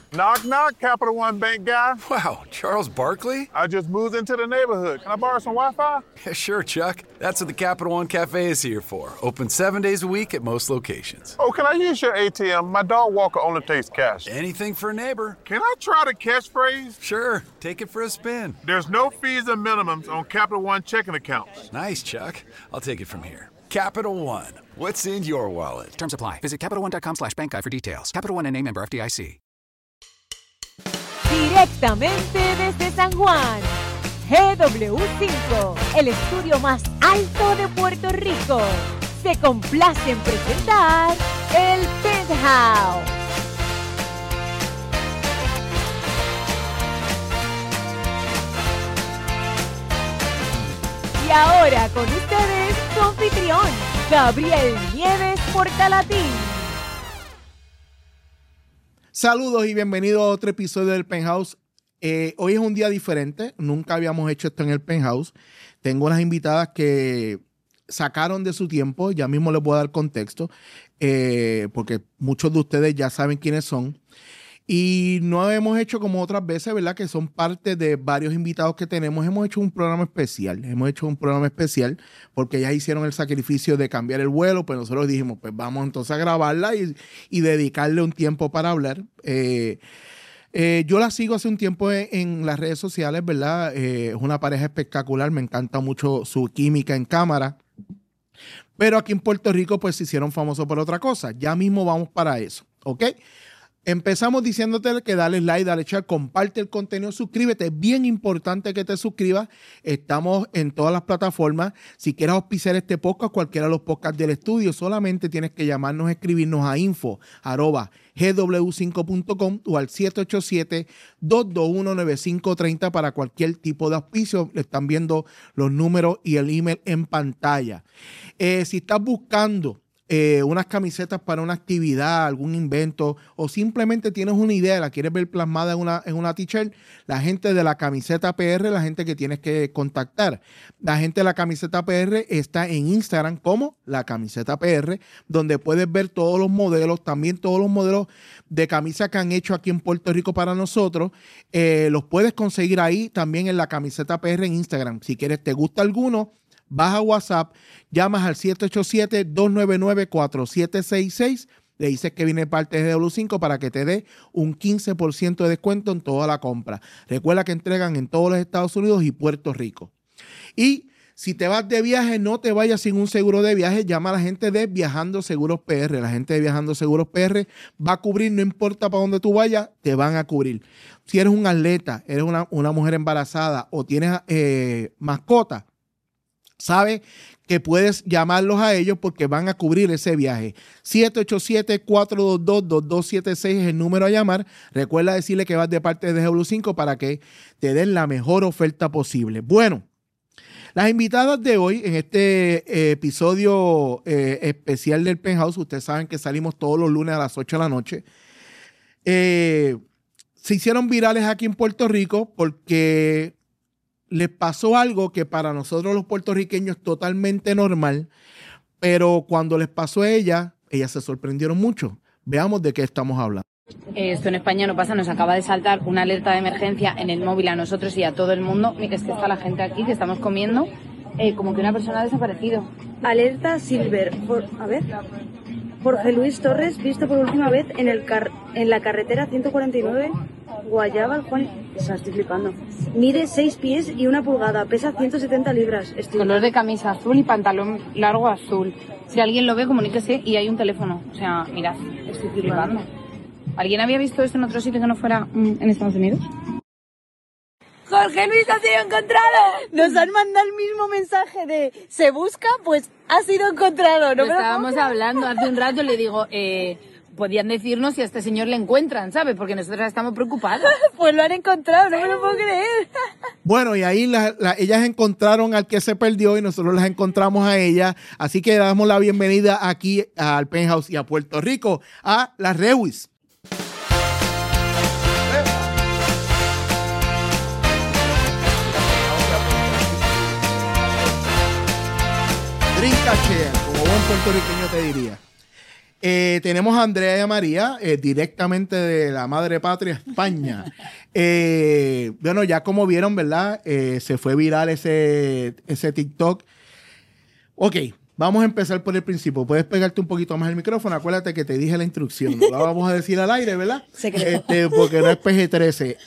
Knock, knock, Capital One Bank guy. Wow, Charles Barkley? I just moved into the neighborhood. Can I borrow some Wi-Fi? Yeah, sure, Chuck. That's what the Capital One Cafe is here for. Open 7 days a week at most locations. Oh, can I use your ATM? My dog Walker only takes cash. Anything for a neighbor. Can I try the catchphrase? Sure, take it for a spin. There's no fees and minimums on Capital One checking accounts. Nice, Chuck. I'll take it from here. Capital One. What's in your wallet? Terms apply. Visit CapitalOne.com/bankguide for details. Capital One N.A. member FDIC. Directamente desde San Juan, GW5, el estudio más alto de Puerto Rico, se complace en presentar el Penthouse. Y ahora con ustedes su anfitrión, Gabriel Nieves Portalatín. Saludos y bienvenidos a otro episodio del Penthouse. Hoy es un día diferente, nunca habíamos hecho esto en el Penthouse. Tengo unas invitadas que sacaron de su tiempo, ya mismo les voy a dar contexto, porque muchos de ustedes ya saben quiénes son. Y no hemos hecho como otras veces, ¿verdad? Que son parte de varios invitados que tenemos. Hemos hecho un programa especial. Porque ellas hicieron el sacrificio de cambiar el vuelo. Pues nosotros dijimos, pues vamos entonces a grabarla y dedicarle un tiempo para hablar. Yo la sigo hace un tiempo en las redes sociales, ¿verdad? Es una pareja espectacular. Me encanta mucho su química en cámara. Pero aquí en Puerto Rico, pues se hicieron famosos por otra cosa. Ya mismo vamos para eso, ¿ok? Empezamos diciéndote que dale like, dale share, comparte el contenido, suscríbete. Es bien importante que te suscribas. Estamos en todas las plataformas. Si quieres auspiciar este podcast, cualquiera de los podcasts del estudio, solamente tienes que llamarnos, escribirnos a info@gw5.com o al 787-221-9530 para cualquier tipo de auspicio. Le están viendo los números y el email en pantalla. Si estás buscando unas camisetas para una actividad, algún invento, o simplemente tienes una idea, la quieres ver plasmada en una t-shirt, la gente de la Camiseta PR, la gente que tienes que contactar. La gente de la Camiseta PR está en Instagram como la Camiseta PR, donde puedes ver todos los modelos, también todos los modelos de camisa que han hecho aquí en Puerto Rico para nosotros. Los puedes conseguir ahí también en la Camiseta PR en Instagram. Si quieres, te gusta alguno, vas a WhatsApp, llamas al 787-299-4766, le dices que viene parte de GW5 para que te dé un 15% de descuento en toda la compra. Recuerda que entregan en todos los Estados Unidos y Puerto Rico. Y si te vas de viaje, no te vayas sin un seguro de viaje. Llama a la gente de Viajando Seguros PR. La gente de Viajando Seguros PR va a cubrir, no importa para dónde tú vayas, te van a cubrir. Si eres un atleta, eres una mujer embarazada o tienes mascota, sabes que puedes llamarlos a ellos porque van a cubrir ese viaje. 787-422-2276 es el número a llamar. Recuerda decirle que vas de parte de GW5 para que te den la mejor oferta posible. Bueno, las invitadas de hoy en este episodio especial del Penthouse, ustedes saben que salimos todos los lunes a las 8 de la noche, se hicieron virales aquí en Puerto Rico porque les pasó algo que para nosotros los puertorriqueños es totalmente normal, pero cuando les pasó a ellas se sorprendieron mucho. Veamos de qué estamos hablando. Esto en España no pasa, nos acaba de saltar una alerta de emergencia en el móvil a nosotros y a todo el mundo. Mira, es que está la gente aquí, que estamos comiendo, como que una persona ha desaparecido. Alerta Silver, Jorge Luis Torres, visto por última vez en la carretera 149, Guayabal, Juan... O sea, estoy flipando. Mide 6 pies y 1 pulgada, pesa 170 libras. Color de camisa azul y pantalón largo azul. Si alguien lo ve, comuníquese y hay un teléfono. O sea, mirad, estoy flipando. ¿Alguien había visto esto en otro sitio que no fuera en Estados Unidos? Jorge Luis ha sido encontrado. Nos han mandado el mismo mensaje de se busca, pues ha sido encontrado. No, estábamos hablando hace un rato, le digo, podían decirnos si a este señor le encuentran, ¿sabes? Porque nosotros estamos preocupados. Pues lo han encontrado, no me lo puedo creer. Bueno, y ahí ellas encontraron al que se perdió y nosotros las encontramos a ella. Así que damos la bienvenida aquí al Penthouse y a Puerto Rico a las Rewis. Drinkachea, como buen puertorriqueño te diría. Tenemos a Andrea y a María, directamente de la madre patria, España. Bueno, ya como vieron, ¿verdad? Se fue viral ese TikTok. Ok, vamos a empezar por el principio. Puedes pegarte un poquito más el micrófono. Acuérdate que te dije la instrucción. No la vamos a decir al aire, ¿verdad? Porque no es PG-13.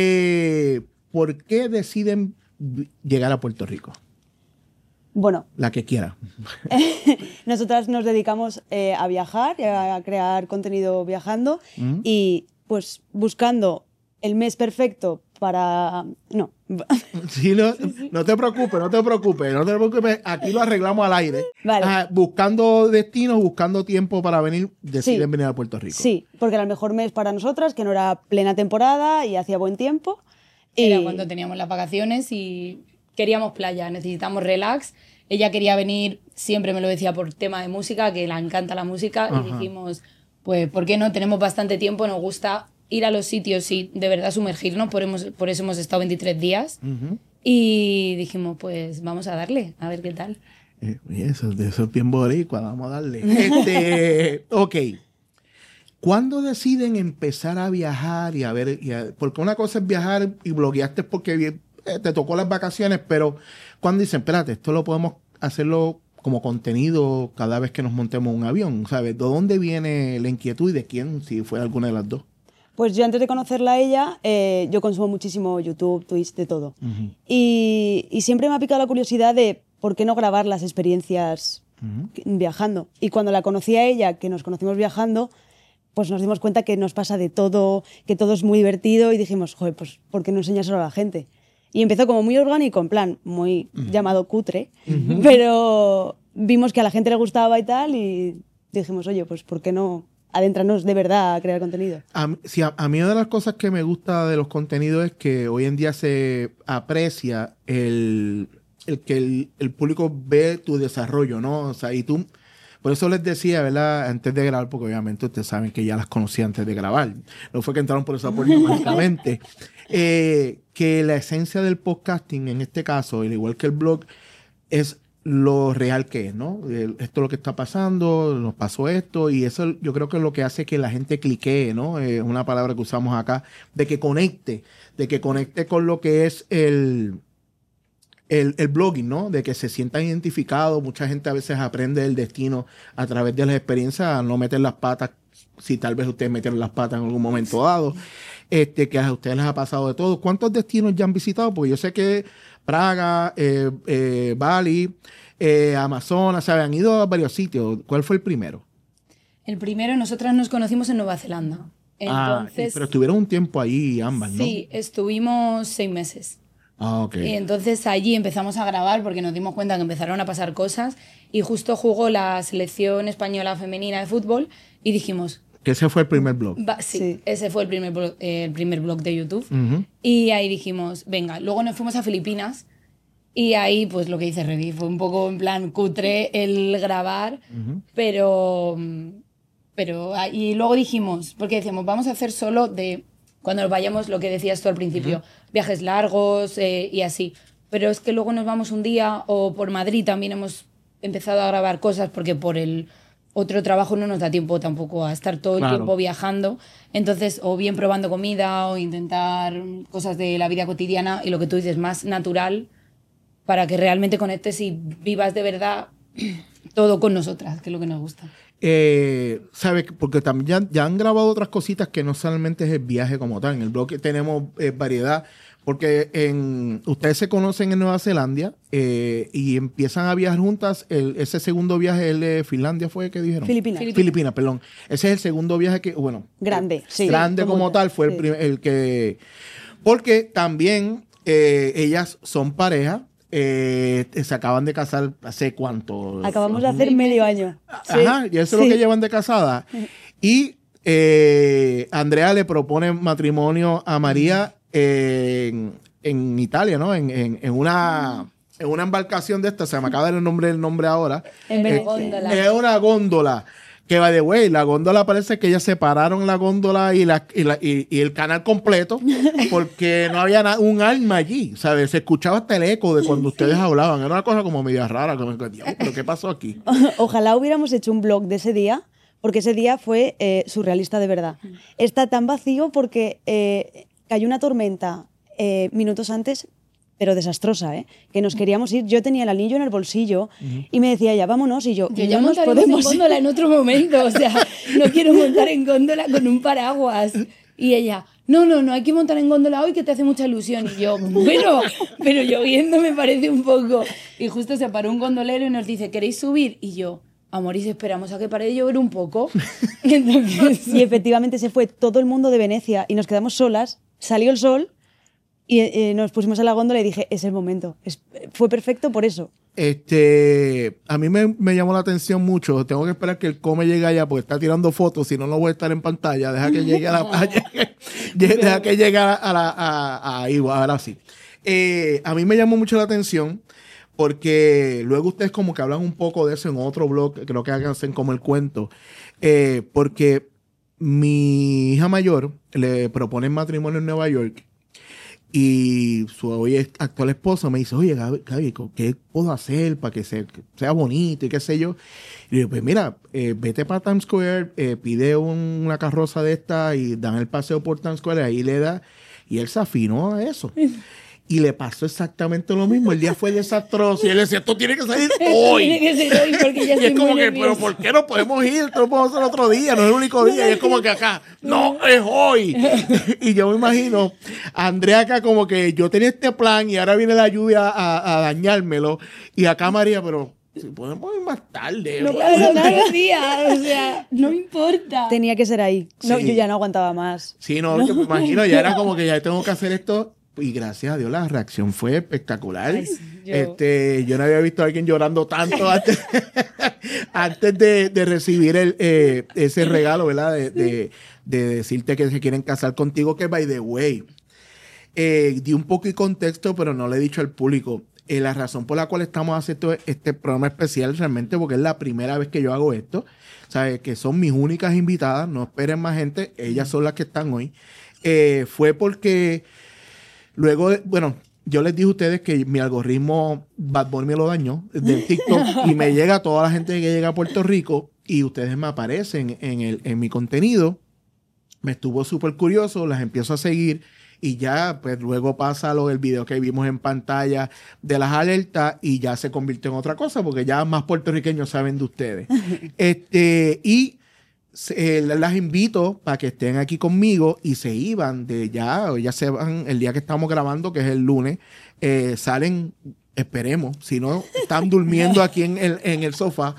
¿Por qué deciden llegar a Puerto Rico? Bueno, La que quiera. nosotras nos dedicamos a viajar y a crear contenido viajando y pues buscando el mes perfecto para... No. Sí, no te preocupes. Aquí lo arreglamos al aire. Vale. Buscando destinos, buscando tiempo para venir, deciden venir a Puerto Rico. Sí, porque era el mejor mes para nosotras, que no era plena temporada y hacía buen tiempo. Era cuando teníamos las vacaciones y queríamos playa, necesitamos relax. Ella quería venir, siempre me lo decía por tema de música, que le encanta la música. Ajá. Y dijimos, pues, ¿por qué no? Tenemos bastante tiempo, nos gusta ir a los sitios y de verdad sumergirnos, por eso hemos estado 23 días. Y dijimos, pues vamos a darle, a ver qué tal. Eso es bien boricua, vamos a darle. Ok. ¿Cuándo deciden empezar a viajar y a ver? Porque una cosa es viajar y blogueaste porque te tocó las vacaciones, pero cuando dicen, espérate, esto lo podemos hacerlo como contenido cada vez que nos montemos un avión, ¿sabes? ¿De dónde viene la inquietud y de quién, si fue alguna de las dos? Pues yo antes de conocerla a ella, yo consumo muchísimo YouTube, Twitch, de todo. Y siempre me ha picado la curiosidad de por qué no grabar las experiencias viajando. Y cuando la conocí a ella, que nos conocimos viajando, pues nos dimos cuenta que nos pasa de todo, que todo es muy divertido y dijimos, joder, pues ¿por qué no enseñárselo a la gente? Y empezó como muy orgánico, en plan, muy llamado cutre, pero vimos que a la gente le gustaba y tal y dijimos, oye, pues ¿por qué no adentrarnos de verdad a crear contenido? A mí una de las cosas que me gusta de los contenidos es que hoy en día se aprecia el que el público ve tu desarrollo, ¿no? O sea, y tú... Por eso les decía, ¿verdad? Antes de grabar, porque obviamente ustedes saben que ya las conocí antes de grabar. No fue que entraron por esa puerta mágicamente. Que la esencia del podcasting, en este caso, al igual que el blog, es lo real que es, ¿no? Esto es lo que está pasando, nos pasó esto, y eso yo creo que es lo que hace que la gente cliquee, ¿no? Es una palabra que usamos acá, de que conecte con lo que es el blogging, ¿no? De que se sientan identificados. Mucha gente a veces aprende el destino a través de las experiencias, a no meter las patas, si tal vez ustedes metieron las patas en algún momento dado, que a ustedes les ha pasado de todo. ¿Cuántos destinos ya han visitado? Porque yo sé que Praga, Bali, Amazonas, se habían ido a varios sitios. ¿Cuál fue el primero? El primero, nosotras nos conocimos en Nueva Zelanda. Entonces, pero estuvieron un tiempo ahí ambas, ¿no? Sí, estuvimos 6 meses. Ok. Y entonces allí empezamos a grabar porque nos dimos cuenta que empezaron a pasar cosas y justo jugó la selección española femenina de fútbol y dijimos... Que ese fue el primer blog. Sí, ese fue el primer blog de YouTube. Y ahí dijimos, venga, luego nos fuimos a Filipinas y ahí, pues lo que dice Revi, fue un poco en plan cutre el grabar, pero y luego dijimos, porque decíamos, vamos a hacer solo de... Cuando nos vayamos, lo que decías tú al principio, viajes largos y así. Pero es que luego nos vamos un día, o por Madrid también hemos empezado a grabar cosas porque por el otro trabajo no nos da tiempo tampoco a estar todo el tiempo viajando. Entonces, o bien probando comida o intentar cosas de la vida cotidiana y lo que tú dices, más natural para que realmente conectes y vivas de verdad todo con nosotras, que es lo que nos gusta. ¿Sabes? Porque también ya han grabado otras cositas que no solamente es el viaje como tal. En el blog tenemos variedad, porque ustedes se conocen en Nueva Zelanda y empiezan a viajar juntas. Ese segundo viaje, el de Finlandia, ¿fue que dijeron? Filipinas, perdón. Ese es el segundo viaje que, bueno... Grande, sí. Grande como tal, fue el que... Porque también ellas son pareja. Se acaban de casar hace cuánto. Acabamos de hacer medio año. Ajá, y eso es lo que llevan de casada. Y Andrea le propone matrimonio a María en Italia, ¿no? En una embarcación de esta, se me acaba de dar el nombre ahora. En góndola. Es una góndola. Que by the way, la góndola parece que ellas separaron la góndola y el canal completo porque no había un alma allí, ¿sabes? Se escuchaba hasta el eco de cuando ustedes hablaban. Era una cosa como media rara. Como, ¿pero qué pasó aquí? Ojalá hubiéramos hecho un blog de ese día, porque ese día fue surrealista de verdad. Está tan vacío porque cayó una tormenta minutos antes, pero desastrosa, que nos queríamos ir. Yo tenía el anillo en el bolsillo y me decía ella, vámonos, y yo ya no nos montaremos en podemos góndola en otro momento, o sea, no quiero montar en góndola con un paraguas. Y ella, no, hay que montar en góndola hoy que te hace mucha ilusión. Y yo, bueno, pero lloviendo me parece un poco. Y justo se paró un gondolero y nos dice, ¿queréis subir? Y yo, amores, esperamos a que pare de llover un poco. Entonces, Y efectivamente se fue todo el mundo de Venecia y nos quedamos solas, salió el sol y nos pusimos a la góndola y dije, es el momento. Fue perfecto por eso. A mí me llamó la atención mucho. Tengo que esperar que el Come llegue allá porque está tirando fotos, si no, no voy a estar en pantalla. Deja que llegue a la deja que llegue ahí, ahora sí. A mí me llamó mucho la atención porque luego ustedes como que hablan un poco de eso en otro blog, creo que hacen como el cuento, porque mi hija mayor le proponen matrimonio en Nueva York. Y su hoy actual esposo me dice, oye, Gaby, ¿qué puedo hacer para que sea bonito y qué sé yo? Y le digo, pues mira, vete para Times Square, pide una carroza de esta y dan el paseo por Times Square, ahí le da, y él se afinó a eso. Y le pasó exactamente lo mismo. El día fue desastroso. Y él decía, esto tiene que salir hoy. tiene que ser hoy porque ya y es como que, nerviosa. pero ¿por qué no podemos ir? Esto lo podemos hacer otro día, no es el único día. Y es como que acá, no, es hoy. Y yo me imagino a Andrea acá como que yo tenía este plan y ahora viene la lluvia a dañármelo. Y acá María, pero si podemos ir más tarde. No pasa nada, tía, o sea, no me importa. Tenía que ser ahí. No, Sí. yo ya no aguantaba más. Sí, no, yo me imagino, ya era como que ya tengo que hacer esto. Y gracias a Dios la reacción fue espectacular. Ay, sí, yo no había visto a alguien llorando tanto antes de recibir ese regalo, ¿verdad? De decirte que se quieren casar contigo, que by the way, di un poco de contexto, pero no le he dicho al público. La razón por la cual estamos haciendo este programa especial realmente porque es la primera vez que yo hago esto. ¿Sabes? Que son mis únicas invitadas, no esperen más gente, ellas son las que están hoy. Fue porque luego, bueno, yo les dije a ustedes que mi algoritmo Bad Bunny me lo dañó del TikTok y me llega toda la gente que llega a Puerto Rico y ustedes me aparecen en mi contenido. Me estuvo súper curioso, las empiezo a seguir y ya, pues luego pasa lo del video que vimos en pantalla de las alertas y ya se convirtió en otra cosa porque ya más puertorriqueños saben de ustedes. Las invito para que estén aquí conmigo y se iban ya se van el día que estamos grabando, que es el lunes, salen, esperemos, si no, están durmiendo aquí en el sofá.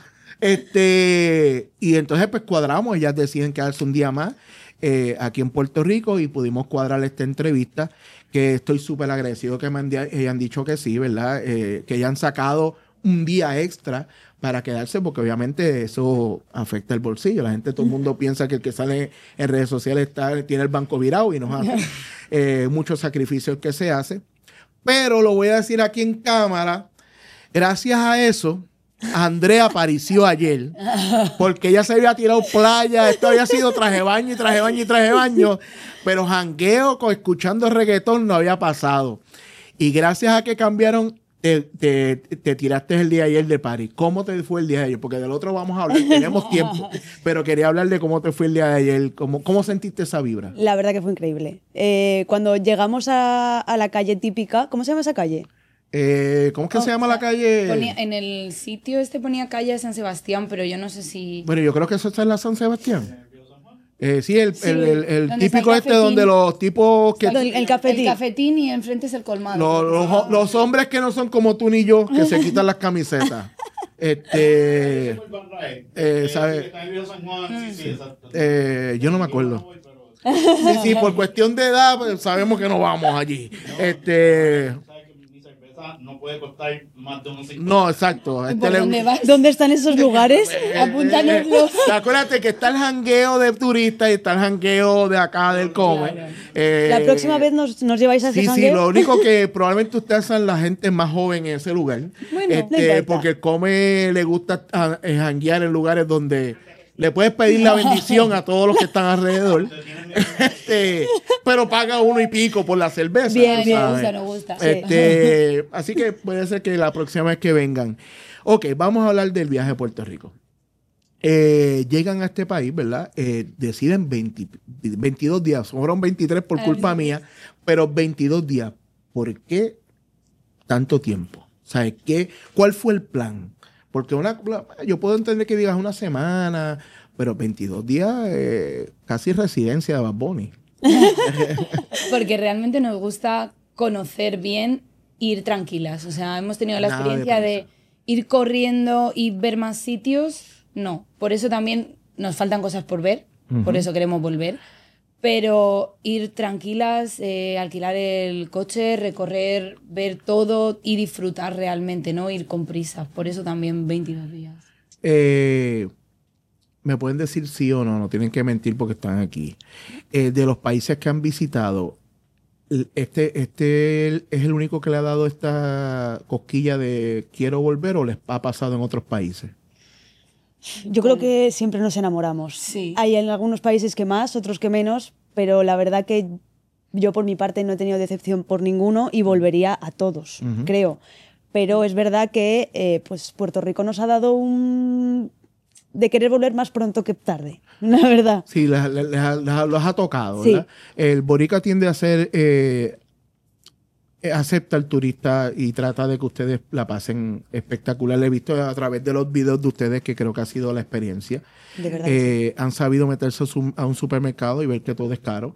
Y entonces pues cuadramos, ellas deciden quedarse un día más aquí en Puerto Rico y pudimos cuadrar esta entrevista que estoy súper agradecido que me han dicho que sí, ¿verdad? Que ya han sacado un día extra para quedarse, porque obviamente eso afecta el bolsillo. La gente, todo el mundo piensa que el que sale en redes sociales tiene el banco virado y nos hace muchos sacrificios que se hace. Pero lo voy a decir aquí en cámara, gracias a eso, Andrea apareció ayer, porque ella se había tirado playa, esto había sido traje de baño y traje de baño y traje de baño, pero jangueo escuchando reggaetón no había pasado. Y gracias a que cambiaron, te tiraste el día de ayer de party. ¿Cómo te fue el día de ayer? Porque del otro vamos a hablar, tenemos tiempo, pero quería hablar de cómo te fue el día de ayer, cómo sentiste esa vibra. La verdad que fue increíble. Cuando llegamos a la calle típica, ¿cómo se llama esa calle? ¿Cómo es que se llama la calle? En el sitio ponía calle de San Sebastián, pero yo no sé si... Bueno, yo creo que eso está en la San Sebastián. Sí, el típico cafetín? donde los tipos que... El cafetín. El cafetín y enfrente es el colmado. Los hombres que no son como tú ni yo, que se quitan las camisetas. ¿Sabes? Yo no me acuerdo. Sí, por cuestión de edad, pues, sabemos que no vamos allí. No puede costar más de unos 5. No, exacto. ¿Dónde vas? ¿Dónde están esos lugares? Apúntanoslos. Acuérdate que está el jangueo de turistas y está el jangueo de acá del Come. La próxima vez nos lleváis a ese jangueo. Sí, lo único que probablemente ustedes sean la gente más joven en ese lugar. Bueno, no importa. Porque el Come le gusta janguear en lugares donde le puedes pedir la bendición a todos los que están alrededor. Pero paga $1 y pico por la cerveza. Bien, bien. Nos gusta. Así que puede ser que la próxima vez que vengan. Ok, vamos a hablar del viaje a Puerto Rico. llegan a este país, ¿verdad? Deciden 22 días. Fueron 23 por culpa mía, pero 22 días. ¿Por qué tanto tiempo? ¿Sabes qué? ¿Cuál fue el plan? Porque yo puedo entender que digas una semana, pero 22 días, casi residencia de Bad Bunny. Porque realmente nos gusta conocer bien, ir tranquilas. O sea, hemos tenido la experiencia de ir corriendo y ver más sitios. No, por eso también nos faltan cosas por ver, por eso queremos volver. Pero ir tranquilas, alquilar el coche, recorrer, ver todo y disfrutar realmente, no ir con prisa. Por eso también 22 días. Me pueden decir sí o no, no tienen que mentir porque están aquí. De los países que han visitado, ¿este es el único que le ha dado esta cosquilla de quiero volver o les ha pasado en otros países? Yo creo que siempre nos enamoramos. Sí. Hay en algunos países que más, otros que menos, pero la verdad que yo por mi parte no he tenido decepción por ninguno y volvería a todos, creo. Pero es verdad que pues Puerto Rico nos ha dado de querer volver más pronto que tarde, la verdad. Sí, los ha tocado, Sí. ¿verdad? El boricua tiende a ser... acepta al turista y trata de que ustedes la pasen espectacular. Le he visto a través de los videos de ustedes que creo que ha sido la experiencia. De verdad. Han sabido meterse a un supermercado y ver que todo es caro.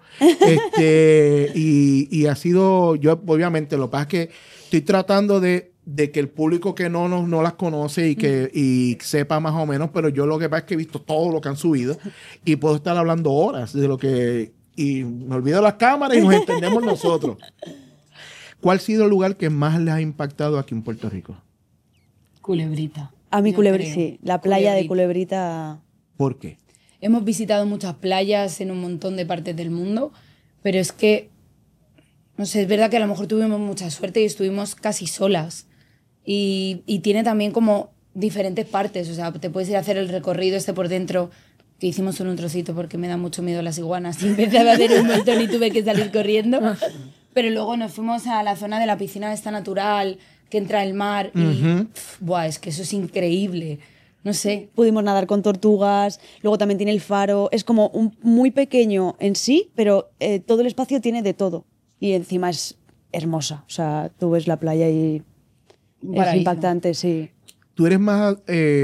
Y ha sido, yo obviamente, lo que pasa es que estoy tratando de que el público que no las conoce y sepa más o menos, pero yo lo que pasa es que he visto todo lo que han subido y puedo estar hablando horas de lo que... Y me olvido las cámaras y nos entendemos nosotros. ¿Cuál ha sido el lugar que más les ha impactado aquí en Puerto Rico? Culebrita. A mí Yo Culebrita, creo. sí. La playa de Culebrita... ¿Por qué? Hemos visitado muchas playas en un montón de partes del mundo, pero es que, no sé, es verdad que a lo mejor tuvimos mucha suerte y estuvimos casi solas. Y tiene también como diferentes partes, o sea, te puedes ir a hacer el recorrido por dentro, que hicimos solo un trocito porque me da mucho miedo las iguanas y empecé a hacer un montón y tuve que salir corriendo. Pero luego nos fuimos a la zona de la piscina esta natural, que entra el mar y buah, es que eso es increíble. No sé. Pudimos nadar con tortugas, luego también tiene el faro. Es como muy pequeño en sí, pero todo el espacio tiene de todo. Y encima es hermosa. O sea, tú ves la playa y es impactante, sí. ¿Tú eres más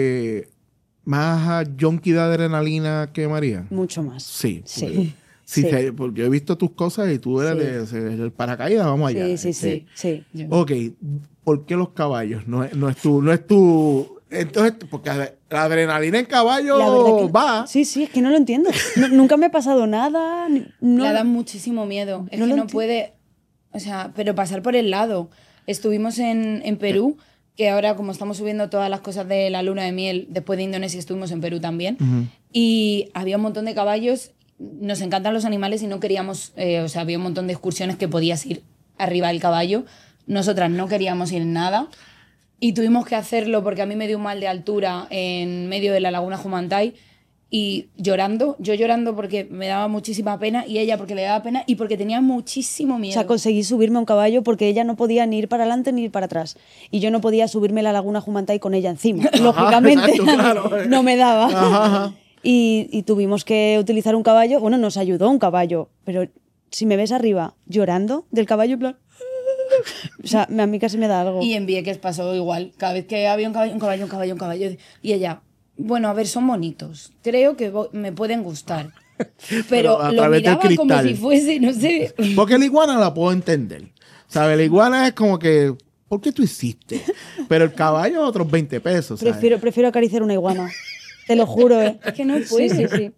junkie de adrenalina que María? Mucho más. Sí. Sí. Sí, Sí. porque yo he visto tus cosas y tú eres del paracaídas, vamos allá. Sí. Ok, ¿por qué los caballos? No es tu... Entonces, porque la adrenalina en caballo La verdad que, va. Sí, es que no lo entiendo. Nunca me ha pasado nada. No, Le da muchísimo miedo. Es no que lo no puede... O sea, pero pasar por el lado. Estuvimos en Perú, que ahora como estamos subiendo todas las cosas de la luna de miel, después de Indonesia estuvimos en Perú también, y había un montón de caballos. Nos encantan los animales y no queríamos... o sea, había un montón de excursiones que podías ir arriba del caballo. Nosotras no queríamos ir en nada. Y tuvimos que hacerlo porque a mí me dio un mal de altura en medio de la laguna Humantay y llorando, yo llorando porque me daba muchísima pena y ella porque le daba pena y porque tenía muchísimo miedo. O sea, conseguí subirme a un caballo porque ella no podía ni ir para adelante ni ir para atrás. Y yo no podía subirme a la laguna Humantay con ella encima. Lógicamente, exacto, claro. no me daba. Ajá. Y tuvimos que utilizar un caballo. Bueno, nos ayudó un caballo, pero si me ves arriba llorando del caballo, en plan... O sea, a mí casi me da algo. Y en Vieques pasó igual. Cada vez que había un caballo. Y ella, bueno, a ver, son bonitos. Creo que me pueden gustar. Pero a lo través del miraba como cristal. si fuese, no sé... Porque la iguana la puedo entender. ¿Sabes? La iguana es como que, ¿por qué tú hiciste? Pero el caballo otros 20 pesos. ¿sabes? Prefiero acariciar una iguana. Te lo juro, ¿eh? Es que no puedes. Sí.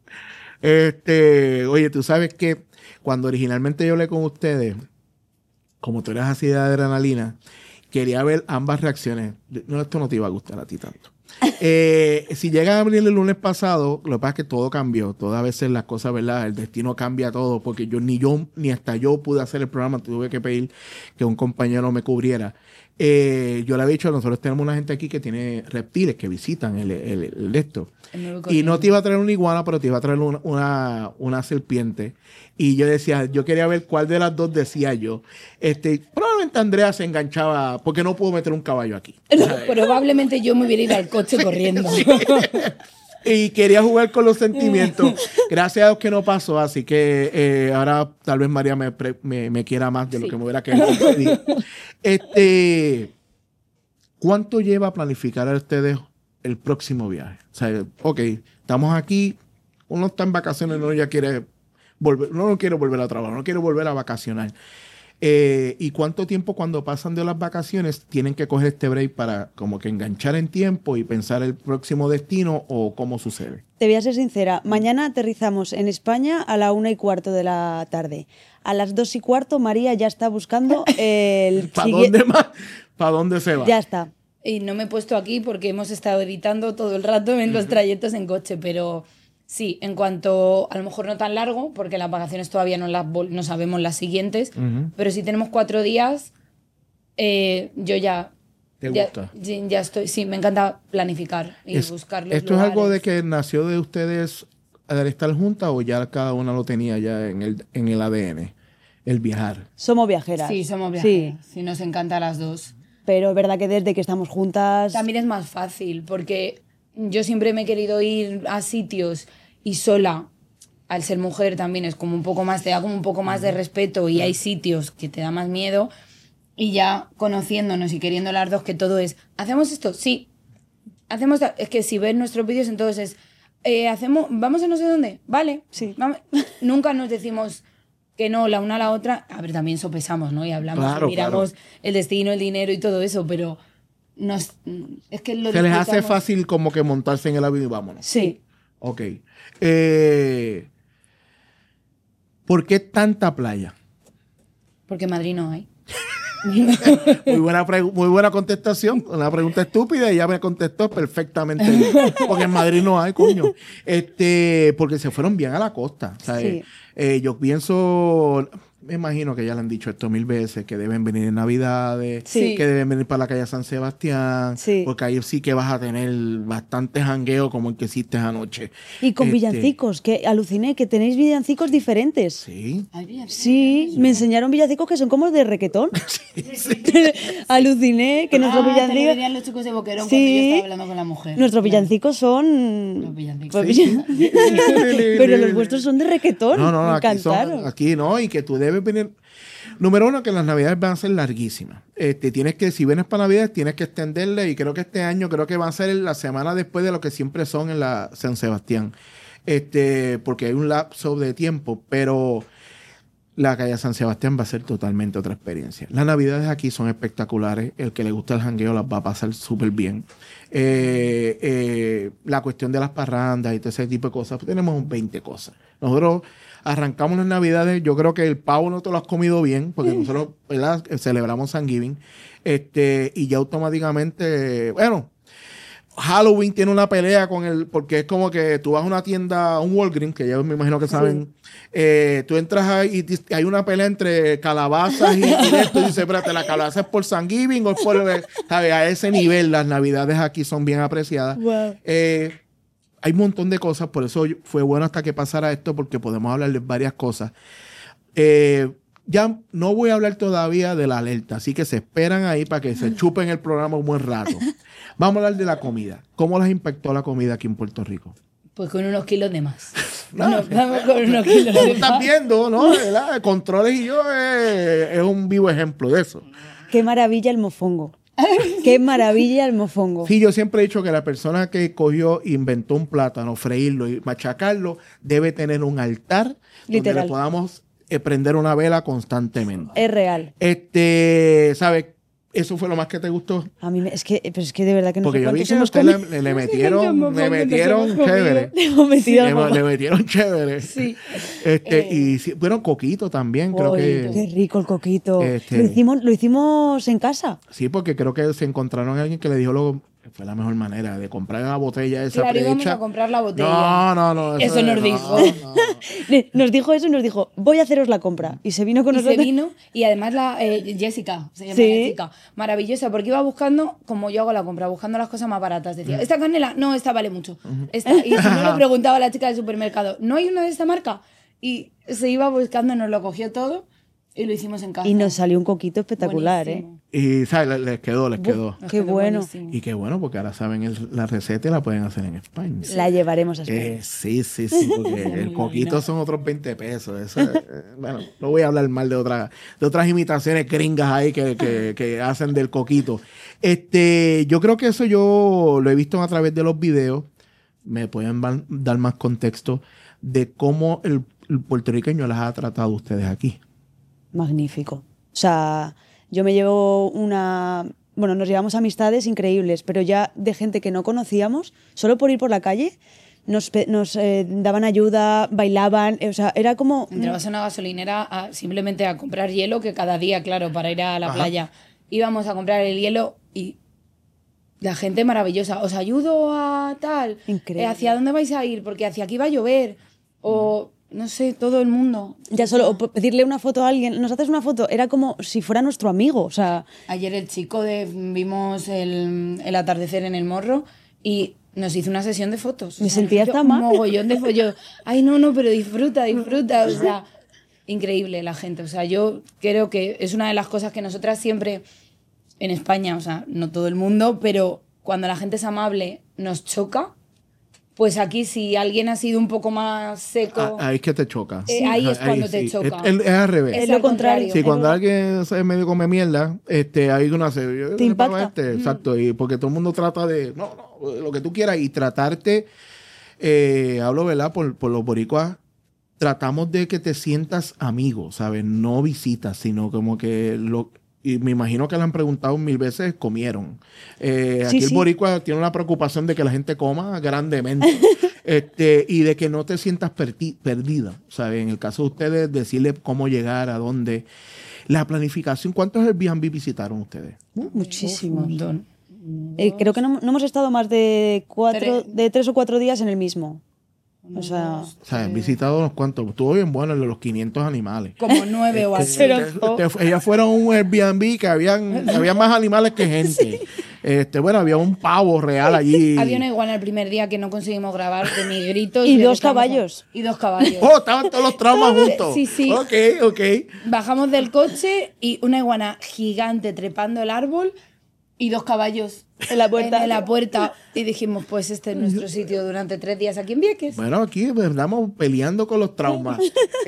Oye, tú sabes que cuando originalmente yo hablé con ustedes, como tú eras así de adrenalina, quería ver ambas reacciones. No, esto no te iba a gustar a ti tanto. Si llegan a abrir el lunes pasado, lo que pasa es que todo cambió. Todas veces las cosas, ¿verdad? El destino cambia todo, porque ni hasta yo pude hacer el programa. Tuve que pedir que un compañero me cubriera. Yo le había dicho, nosotros tenemos una gente aquí que tiene reptiles que visitan el esto. Y no te iba a traer una iguana, pero te iba a traer una serpiente. Y yo decía, yo quería ver cuál de las dos decía yo. Probablemente Andrea se enganchaba, porque no puedo meter un caballo aquí. No, probablemente yo me hubiera ido al coche corriendo. Y quería jugar con los sentimientos. Gracias a Dios que no pasó, así que ahora tal vez María me quiera más de lo que me hubiera querido. ¿Cuánto lleva a planificar a ustedes el próximo viaje? O sea, ok, estamos aquí, uno está en vacaciones, uno ya quiere volver, uno no quiere volver a trabajar, no quiere volver a vacacionar. ¿Y cuánto tiempo cuando pasan de las vacaciones tienen que coger este break para como que enganchar en tiempo y pensar el próximo destino o cómo sucede? Te voy a ser sincera. Mañana aterrizamos en España a la 1:15 de la tarde. A las 2:15 María ya está buscando el ¿Para dónde más? ¿Para dónde se va? Ya está. Y no me he puesto aquí porque hemos estado editando todo el rato en los trayectos en coche, pero sí, en cuanto, a lo mejor no tan largo, porque las vacaciones todavía no sabemos las siguientes, pero si tenemos 4 días, yo ya... ¿Te gusta? Ya estoy, sí, me encanta planificar y buscar los ¿Esto lugares. es algo de que nació de ustedes al estar juntas o ya cada una lo tenía ya en el ADN, el viajar? Somos viajeras. Sí, somos viajeras. Sí, nos encanta a las dos. Pero es verdad que desde que estamos juntas... También es más fácil, porque yo siempre me he querido ir a sitios y sola, al ser mujer también es como un poco más, te da como un poco más de respeto y hay sitios que te da más miedo y ya conociéndonos y queriendo las dos que todo es, ¿hacemos esto? Sí. Hacemos, es que si ves nuestros vídeos entonces ¿vamos a no sé dónde? Vale. Sí. Vamos. Nunca nos decimos que no la una a la otra. A ver, también sopesamos, ¿no? Y hablamos, claro, y miramos el destino, el dinero y todo eso, pero es que lo se les hace disfrutamos. fácil como que montarse en el avión y vámonos. Sí. Ok. ¿Por qué tanta playa? Porque en Madrid no hay. Muy buena contestación. Una pregunta estúpida y ya me contestó perfectamente bien. Porque en Madrid no hay, coño. Porque se fueron bien a la costa. ¿Sabes? Sí. Yo pienso, me imagino que ya le han dicho esto 1000 veces, que deben venir en Navidades, Sí. que deben venir para la calle San Sebastián, Sí. porque ahí sí que vas a tener bastante jangueo como el que hiciste anoche. Y con villancicos, que aluciné, que tenéis villancicos diferentes. Sí. Sí, me enseñaron villancicos que son como de requetón. Aluciné que nuestros Te lo villancicos... dirían los chicos de Boquerón Sí. cuando yo estaba hablando con la mujer. Nuestros villancicos son... Los villancicos. Pues, pero los vuestros son de requetón. No, me aquí, encantaron. aquí no, y que tú debes venir. Número uno, que las navidades van a ser larguísimas. Tienes que, si vienes para navidades, tienes que extenderle, y creo que este año, creo que va a ser la semana después de lo que siempre son en la San Sebastián. Porque hay un lapso de tiempo, pero la calle San Sebastián va a ser totalmente otra experiencia. Las navidades aquí son espectaculares. El que le gusta el jangueo las va a pasar súper bien. La cuestión de las parrandas y todo ese tipo de cosas, pues tenemos 20 cosas. Nosotros arrancamos las navidades, yo creo que el pavo no te lo has comido bien, porque nosotros, ¿verdad?, celebramos Thanksgiving, y ya automáticamente, bueno, Halloween tiene una pelea porque es como que tú vas a una tienda, un Walgreens, que ya me imagino que saben, tú entras ahí y hay una pelea entre calabazas y esto, y dices, espérate, ¿la calabaza es por Thanksgiving o es por, ¿sabes? A ese nivel las navidades aquí son bien apreciadas. Wow. Hay un montón de cosas, por eso fue bueno hasta que pasara esto, porque podemos hablar de varias cosas. Ya no voy a hablar todavía de la alerta, así que se esperan ahí para que se chupen el programa un buen rato. Vamos a hablar de la comida. ¿Cómo les impactó la comida aquí en Puerto Rico? Pues con unos kilos de más. No, Vamos con unos kilos Tú de estás más. viendo, ¿no? ¿Verdad? Controles y yo es un vivo ejemplo de eso. Qué maravilla el mofongo. Qué maravilla el mofongo. Sí, yo siempre he dicho que la persona que inventó un plátano, freírlo y machacarlo, debe tener un altar donde Literal. le podamos prender una vela constantemente. Es real. ¿Sabes? ¿Eso fue lo más que te gustó? A mí pero es que de verdad que no Porque sé yo vi cuántos que hemos usted comido. le metieron chévere. Le hemos metido Le mofongo. metieron chévere. Sí. Y sí, bueno, coquito también, creo Uy, que... qué rico el coquito. Este- Lo hicimos en casa. Sí, porque creo que se encontraron a alguien que le dijo luego que fue la mejor manera de comprar una botella esa Claro, íbamos prehecha. a comprar la botella. No. Eso nos dijo. Nos dijo eso y nos dijo, voy a haceros la compra. Y se vino con Y se nosotros. vino, y además Jessica, se llama Sí. Jessica, maravillosa, porque iba buscando, como yo hago la compra, buscando las cosas más baratas. Decía, ¿esta canela? No, esta vale mucho. Esta. Y si no, le preguntaba a la chica del supermercado, ¿no hay una de esta marca? Y se iba buscando, nos lo cogió todo. Y lo hicimos en casa. Y nos salió un coquito espectacular, Buenísimo. Y, ¿sabes? Les quedó. Qué bueno. Buenísimo. Y qué bueno, porque ahora saben la receta y la pueden hacer en España. La llevaremos a España. Sí, porque el coquito son otros 20 pesos. Eso, bueno, no voy a hablar mal de otras imitaciones gringas ahí que hacen del coquito. Yo creo que eso yo lo he visto a través de los videos. Me pueden dar más contexto de cómo el puertorriqueño las ha tratado ustedes aquí. Magnífico. O sea, yo me llevo Bueno, nos llevamos amistades increíbles, pero ya de gente que no conocíamos, solo por ir por la calle, nos daban ayuda, bailaban, o sea, era como... Entrabas a una gasolinera simplemente a comprar hielo, que cada día, claro, para ir a la playa, íbamos a comprar el hielo y la gente maravillosa. Os ayudo a tal. Increíble. ¿Hacia dónde vais a ir? Porque hacia aquí va a llover. O... No sé, todo el mundo. Ya solo pedirle una foto a alguien, ¿nos haces una foto? Era como si fuera nuestro amigo, o sea... Ayer el chico vimos el atardecer en el Morro y nos hizo una sesión de fotos. Me sentía hasta mal. Un mogollón de fotos. Ay, no, pero disfruta. O sea, increíble la gente. O sea, yo creo que es una de las cosas que nosotras siempre, en España, o sea, no todo el mundo, pero cuando la gente es amable nos choca. Pues aquí, si alguien ha sido un poco más seco... Ahí es que te choca. Ahí es cuando te choca. Es al revés. Es lo contrario. Sí, cuando alguien se medio come mierda, ahí uno hace... Te impacta. Exacto, y porque todo el mundo trata de... No, lo que tú quieras. Y tratarte... hablo, ¿verdad? Por los boricuas. Tratamos de que te sientas amigo, ¿sabes? No visitas, sino como que... Y me imagino que le han preguntado 1000 veces, comieron. Aquí el boricua tiene una preocupación de que la gente coma grandemente. Y de que no te sientas perdida. ¿Sabes? En el caso de ustedes, decirle cómo llegar, a dónde. La planificación, ¿cuántos Airbnb visitaron ustedes? Muchísimos. Creo que no hemos estado más de 3 o 4 días en el mismo. O sea, he visitado unos cuantos. Estuvo bien bueno el de los 500 animales. Como 9 o así. Ellas fueron a un Airbnb que había más animales que gente. Bueno, había un pavo real allí. Había una iguana el primer día que no conseguimos grabar de mis gritos. Y 2 caballos. Y 2 caballos. Oh, estaban todos los traumas juntos. Sí. Ok. Bajamos del coche y una iguana gigante trepando el árbol y 2 caballos en la puerta. Y dijimos, pues este es nuestro sitio durante 3 días aquí en Vieques. Bueno, aquí estamos peleando con los traumas.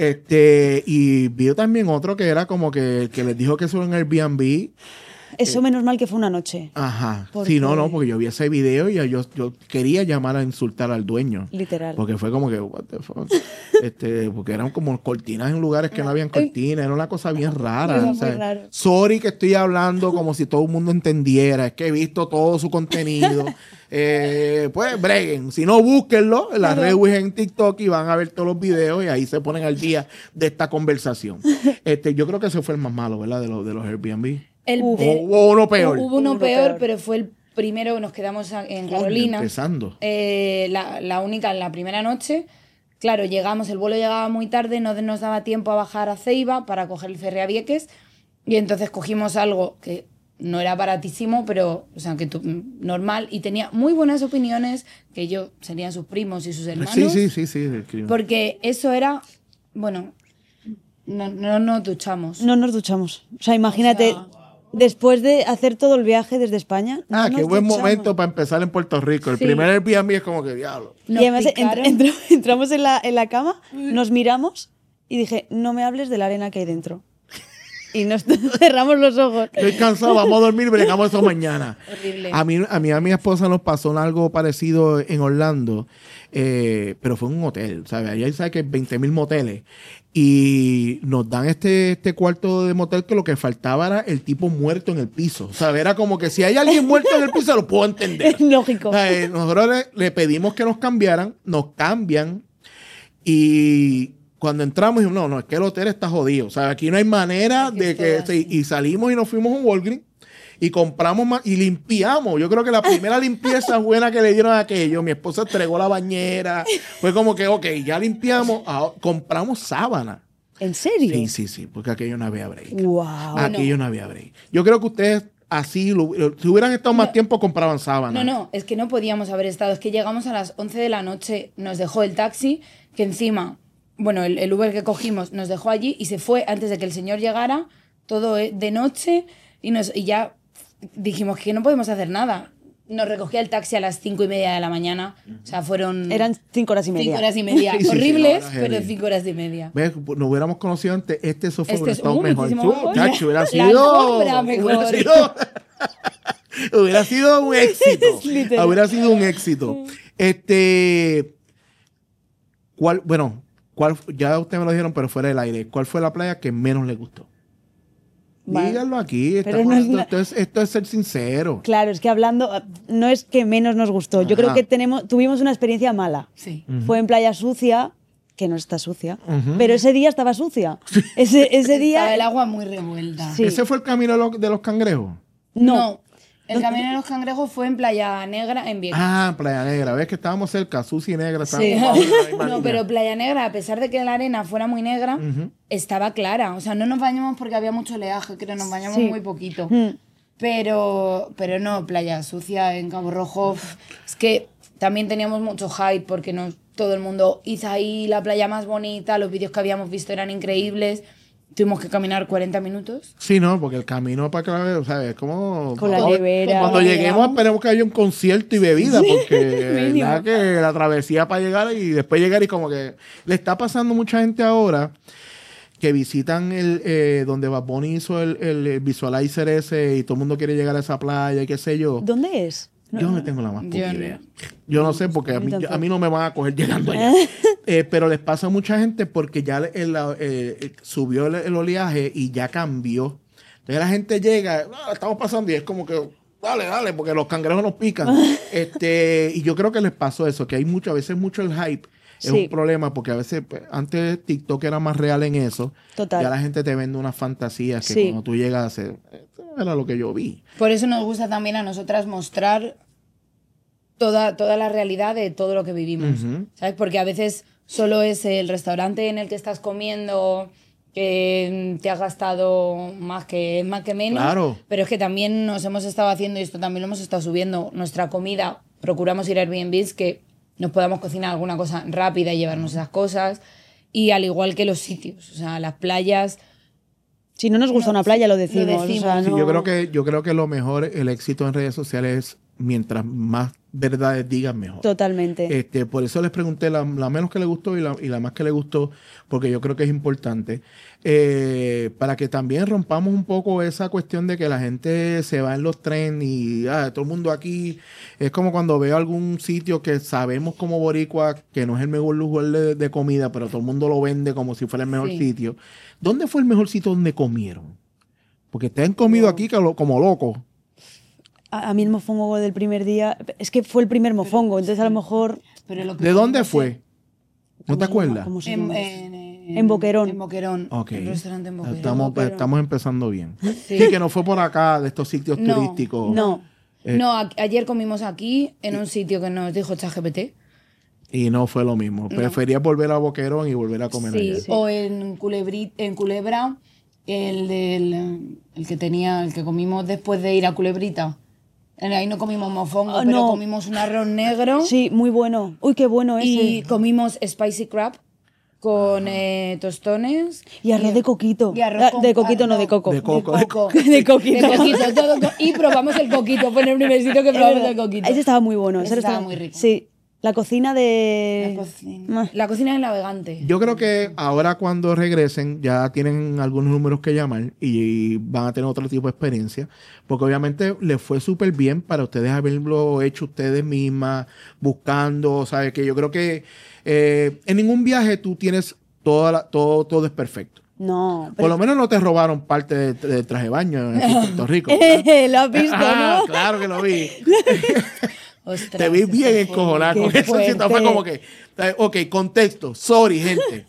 Y vi también otro que era como que les dijo que eso en Airbnb. Eso menos mal que fue una noche. Ajá. Sí, no, porque yo vi ese video y yo quería llamar a insultar al dueño. Literal. Porque fue como que, what the fuck. Porque eran como cortinas en lugares que no habían cortinas. Era una cosa bien rara. Muy raro. Sorry que estoy hablando como si todo el mundo entendiera. Es que he visto todo su contenido. Pues breguen. Si no, búsquenlo en la red en TikTok y van a ver todos los videos y ahí se ponen al día de esta conversación. Yo creo que ese fue el más malo, ¿verdad? De los Airbnb. Hubo uno peor. Hubo uno peor, pero fue el primero. Nos quedamos en Carolina. Empezando. La única, la primera noche. Claro, el vuelo llegaba muy tarde, no nos daba tiempo a bajar a Ceiba para coger el ferry a Vieques. Y entonces cogimos algo que no era baratísimo, pero normal. Y tenía muy buenas opiniones, que serían sus primos y sus hermanos. Sí. Porque eso era, bueno, no nos duchamos. No nos duchamos. O sea, imagínate... Después de hacer todo el viaje desde España. Qué buen momento para empezar en Puerto Rico. El primer Airbnb es como que diablo. Y además entramos en la cama, nos miramos y dije, no me hables de la arena que hay dentro. Y nos cerramos los ojos. Estoy cansado, vamos a dormir, bregamos eso mañana. Horrible. A mi esposa nos pasó algo parecido en Orlando, pero fue en un hotel, ¿sabes? Allá sabes que hay 20,000 moteles. Y nos dan este cuarto de motel que lo que faltaba era el tipo muerto en el piso. O sea, era como que si hay alguien muerto en el piso, lo puedo entender. Lógico. O sea, nosotros le pedimos que nos cambiaran, nos cambian y cuando entramos dijimos, no, es que el hotel está jodido. O sea, aquí no hay manera de que... Y salimos y nos fuimos a un Walgreens y compramos más y limpiamos. Yo creo que la primera limpieza buena que le dieron a aquello, mi esposa entregó la bañera. Fue como que, ok, ya limpiamos, compramos sábana. ¿En serio? Sí, porque aquello no había break. Wow. Aquello no había break. Yo creo que ustedes así, si hubieran estado más tiempo, compraban sábana. No, es que no podíamos haber estado. Es que llegamos a las 11 de la noche, nos dejó el taxi, que encima... bueno, el Uber que cogimos nos dejó allí y se fue antes de que el señor llegara, todo de noche, y ya dijimos que no podemos hacer nada. Nos recogía el taxi a las 5:30 de la mañana. O sea, Eran 5 horas y media. 5 horas y media. Sí, Horribles, sí, pero 5 horas y media. ¿Ves? Nos hubiéramos conocido antes, sofá hubiera es estado mejor. muchísimo mejor. Chacho, hubiera La sido... alfombra mejor. Hubiera sido un éxito. Literal. Hubiera sido un éxito. Ya ustedes me lo dijeron, pero fuera del aire. ¿Cuál fue la playa que menos les gustó? Vale. Díganlo aquí. Pero no es Esto es ser sincero. Claro, es que hablando, no es que menos nos gustó. Yo creo que tuvimos una experiencia mala. Sí. Fue en Playa Sucia, que no está sucia, pero ese día estaba sucia. Ese día... Estaba el agua muy revuelta. Sí. ¿Ese fue el camino de los cangrejos? No. El camino de los cangrejos fue en Playa Negra, en Vieques. Ah, Playa Negra. ¿Ves que estábamos cerca? Sucia y Negra. Sí. Estábamos bajo la misma No, línea. pero Playa Negra, a pesar de que la arena fuera muy negra, estaba clara. O sea, no nos bañamos porque había mucho oleaje, creo, nos bañamos muy poquito. Pero no, Playa Sucia en Cabo Rojo. Es que también teníamos mucho hype porque todo el mundo hizo ahí la playa más bonita, los vídeos que habíamos visto eran increíbles. Tuvimos que caminar 40 minutos. Sí, no, porque el camino para Clavel, ¿sabes? Es como... Con la nevera. Cuando lleguemos esperemos que haya un concierto y bebida, porque mínimo. verdad que la travesía para llegar y después llegar y como que... Le está pasando mucha gente ahora que visitan donde Bad Bunny hizo el visualizer ese y todo el mundo quiere llegar a esa playa y qué sé yo. ¿Dónde es? Yo no tengo la más puta Yo no. idea. Yo no sé porque a mí tampoco. no me van a coger llegando allá. Pero les pasa a mucha gente porque ya subió el oleaje y ya cambió. Entonces la gente llega, estamos pasando y es como que, dale, porque los cangrejos nos pican. Y yo creo que les pasó eso, que hay a veces mucho el hype. Es Sí. un problema porque a veces, pues, antes TikTok era más real en eso. Total. Ya la gente te vende unas fantasías que Sí. cuando tú llegas a esto era lo que yo vi. Por eso nos gusta también a nosotras mostrar toda la realidad de todo lo que vivimos. ¿Sabes? Porque a veces solo es el restaurante en el que estás comiendo que te has gastado más que menos. Claro. Pero es que también nos hemos estado haciendo, y esto también lo hemos estado subiendo, nuestra comida. Procuramos ir a Airbnbs que nos podamos cocinar alguna cosa rápida y llevarnos esas cosas. Y al igual que los sitios, o sea, las playas... Si no nos gusta una playa, lo decimos. decimos. O sea, Sí, no- yo creo que lo mejor, el éxito en redes sociales es mientras más verdades digan mejor. Totalmente. Por eso les pregunté la menos que le gustó y la más que le gustó, porque yo creo que es importante, para que también rompamos un poco esa cuestión de que la gente se va en los trenes y todo el mundo aquí. Es como cuando veo algún sitio que sabemos como boricua que no es el mejor lugar de comida, pero todo el mundo lo vende como si fuera el mejor Sí. sitio. ¿Dónde fue el mejor sitio donde comieron? Porque ustedes han comido aquí como locos. A mí el mofongo del primer día, es que fue el primer mofongo, entonces a lo mejor... Pero lo que ¿De dónde comimos fue? ¿No te acuerdas? ¿Cómo se En, llama? en Boquerón. En Boquerón. Ok. El restaurante en Boquerón. Estamos empezando bien. Sí. Sí, que no fue por acá, de estos sitios No, turísticos. No. No, ayer comimos aquí, en un sitio que nos dijo ChatGPT. Y no fue lo mismo. Prefería volver a Boquerón y volver a comer Sí, allá. o en Culebra, el que comimos después de ir a Culebrita. Ahí no comimos mofongo, pero no. comimos un arroz negro. Sí, muy bueno. Uy, qué bueno ese. Y comimos spicy crab con tostones. Y arroz de coquito. Y arroz con de coquito, no, carne. de coco. De coco. De coco. De coquito. De coquito, todo y probamos el coquito. Fue en el primer sitio que probamos el coquito. Ese estaba muy bueno. Ese estaba muy rico. Sí. La cocina de... La cocina del navegante. Yo creo que ahora cuando regresen ya tienen algunos números que llamar y van a tener otro tipo de experiencia, porque obviamente les fue súper bien para ustedes haberlo hecho ustedes mismas, buscando, ¿sabes? Que yo creo que en ningún viaje tú tienes todo es perfecto. No. Por lo menos no te robaron parte del traje de baño en Puerto Rico. Lo has visto, ¿no? Claro que lo vi. Ostras, Te vi eso bien fue- encojonada Qué con eso. Sí, fue fuerte. como que, ok, contexto. Sorry, gente.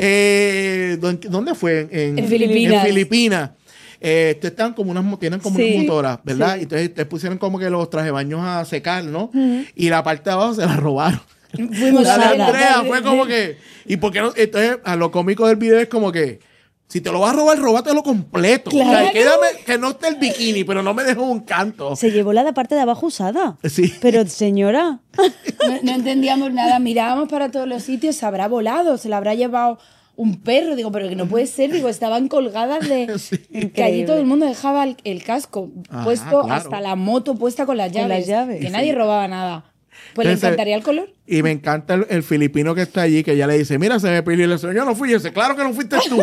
¿Dónde fue? En Filipinas. En Filipinas. Están como tienen como Sí, unas motoras, ¿verdad? sí. Y entonces te pusieron como que los trajes de baños a secar, ¿no? Y la parte de abajo se la robaron. Fuimos La de solas. Andrea fue como que. ¿Y por qué no? Entonces, a lo cómico del video es como que. Si te lo vas a robar, róbatelo completo. Claro. O sea, quédame que no esté el bikini, pero no me dejo un canto. Se llevó la de parte de abajo usada. Sí. Pero, señora... No entendíamos nada, mirábamos para todos los sitios, se habrá volado, se la habrá llevado un perro. Digo, pero que no puede ser. Digo, estaban colgadas de... Sí. Que allí todo el mundo dejaba el casco Ajá, puesto, claro. hasta la moto puesta con las llaves. las llaves. Que nadie robaba nada. Pues le Entonces, encantaría el color. Y me encanta el filipino que está allí, que ya le dice, mira, se me pidió. Y le dice, yo no fui ese. Claro que no fuiste tú.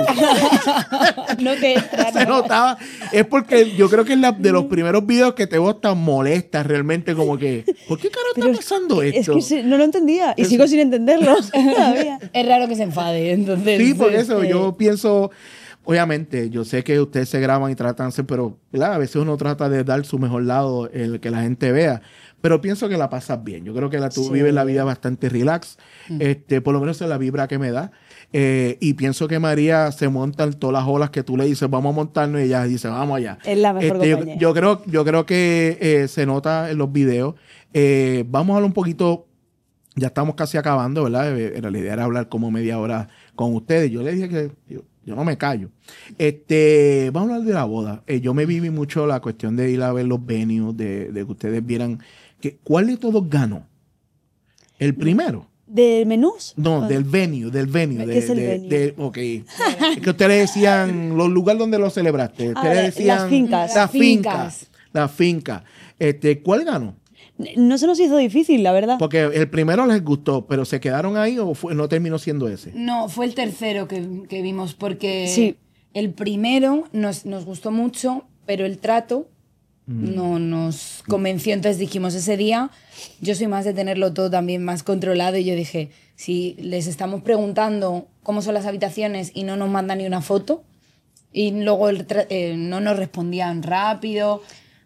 No te entra, Se no. notaba. Es porque yo creo que es de los primeros videos que te veo tan molesta realmente, como que, ¿por qué carajo está pasando Es esto? que no lo entendía. Y sigo sin entenderlo todavía. Es raro que se enfade, entonces. Sí, por eso yo pienso, obviamente, yo sé que ustedes se graban y tratan, pero ¿verdad? A veces uno trata de dar su mejor lado, el que la gente vea, pero pienso que la pasas bien. Yo creo que tú vives la vida bastante relax, por lo menos es la vibra que me da. Y pienso que María se monta en todas las olas que tú le dices, vamos a montarnos, y ella dice, vamos allá. Es la mejor compañía. Yo creo que se nota en los videos. Vamos a hablar un poquito. Ya estamos casi acabando, ¿verdad? La idea era hablar como media hora con ustedes. Yo le dije que yo no me callo. Vamos a hablar de la boda. Yo me viví mucho la cuestión de ir a ver los venues, de que ustedes vieran ¿cuál de todos ganó? ¿El primero? ¿De menús? No, del venue. ¿Qué es el venue? Ok. Es que ustedes decían los lugares donde lo celebraste. Ustedes decían las fincas. Las fincas. ¿Cuál ganó? No se nos hizo difícil, la verdad. Porque el primero les gustó, pero ¿se quedaron ahí o no terminó siendo ese? No, fue el tercero que vimos, porque Sí. el primero nos gustó mucho, pero el trato no nos convenció. Entonces dijimos, ese día yo soy más de tenerlo todo también más controlado, y yo dije, si les estamos preguntando cómo son las habitaciones y no nos mandan ni una foto, y luego no nos respondían rápido.